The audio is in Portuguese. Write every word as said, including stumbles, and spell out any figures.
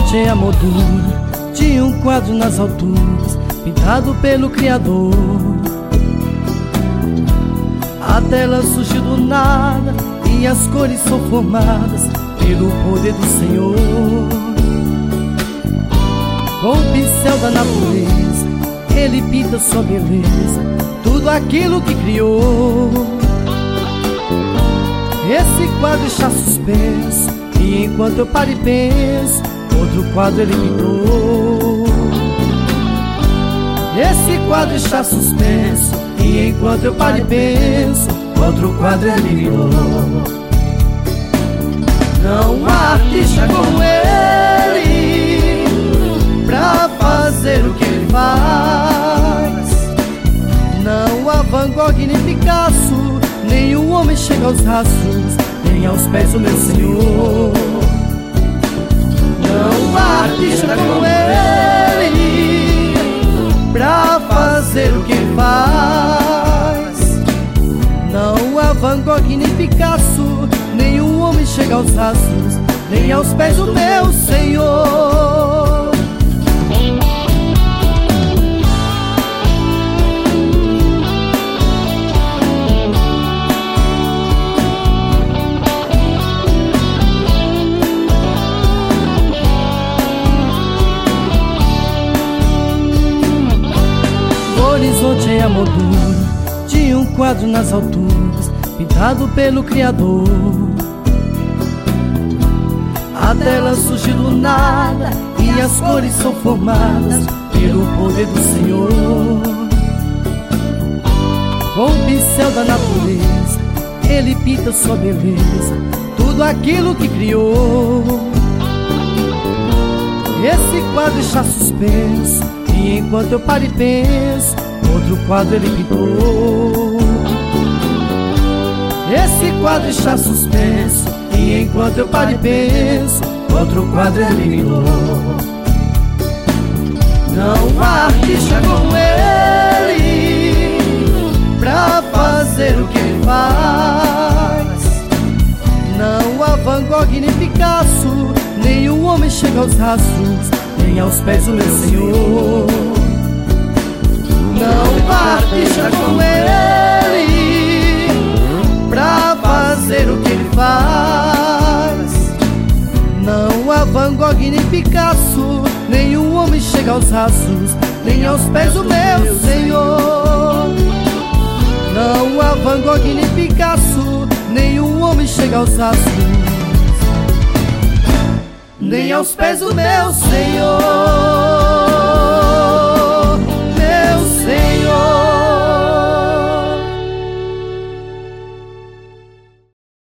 horizonte em a moldura de um quadro nas alturas, pintado pelo Criador. A tela surgiu do nada e as cores são formadas pelo poder do Senhor. Com o pincel da natureza, Ele pinta sua beleza, tudo aquilo que criou. Esse quadro está suspenso, e enquanto eu paro e penso, outro quadro Ele pintou. Esse quadro está suspenso, e enquanto eu paro e penso, outro quadro Ele pintou. Não há artista como Ele pra fazer o que Ele faz. Não há Van Gogh nem Picasso, nenhum homem chega aos rastros, nem aos pés do meu Senhor. Não há artista como Ele pra fazer o que Ele faz. Não há Van Gogh nem Picasso, nenhum homem chega aos rastros, nem aos pés do meu Senhor. Horizonte em a moldura de um quadro nas alturas, pintado pelo Criador. A tela surgiu do nada e as cores são formadas pelo poder do Senhor. Com o pincel da natureza, Ele pinta sua beleza, tudo aquilo que criou. Esse quadro está suspenso, e enquanto eu paro e penso, outro quadro Ele pintou. Esse quadro está suspenso, e enquanto eu paro e penso, outro quadro Ele pintou. Não há artista como Ele pra fazer o que Ele faz. Não há Van Gogh nem Picasso, nenhum homem chega aos rastros, nem aos pés do meu Senhor. Não há artista como Ele pra fazer o que Ele faz. Não há Van Gogh nem Picasso, nenhum homem chega aos rastros, nem aos pés do meu Senhor. Não há Van Gogh nem Picasso, nenhum homem chega aos rastros, nem aos pés do meu Senhor.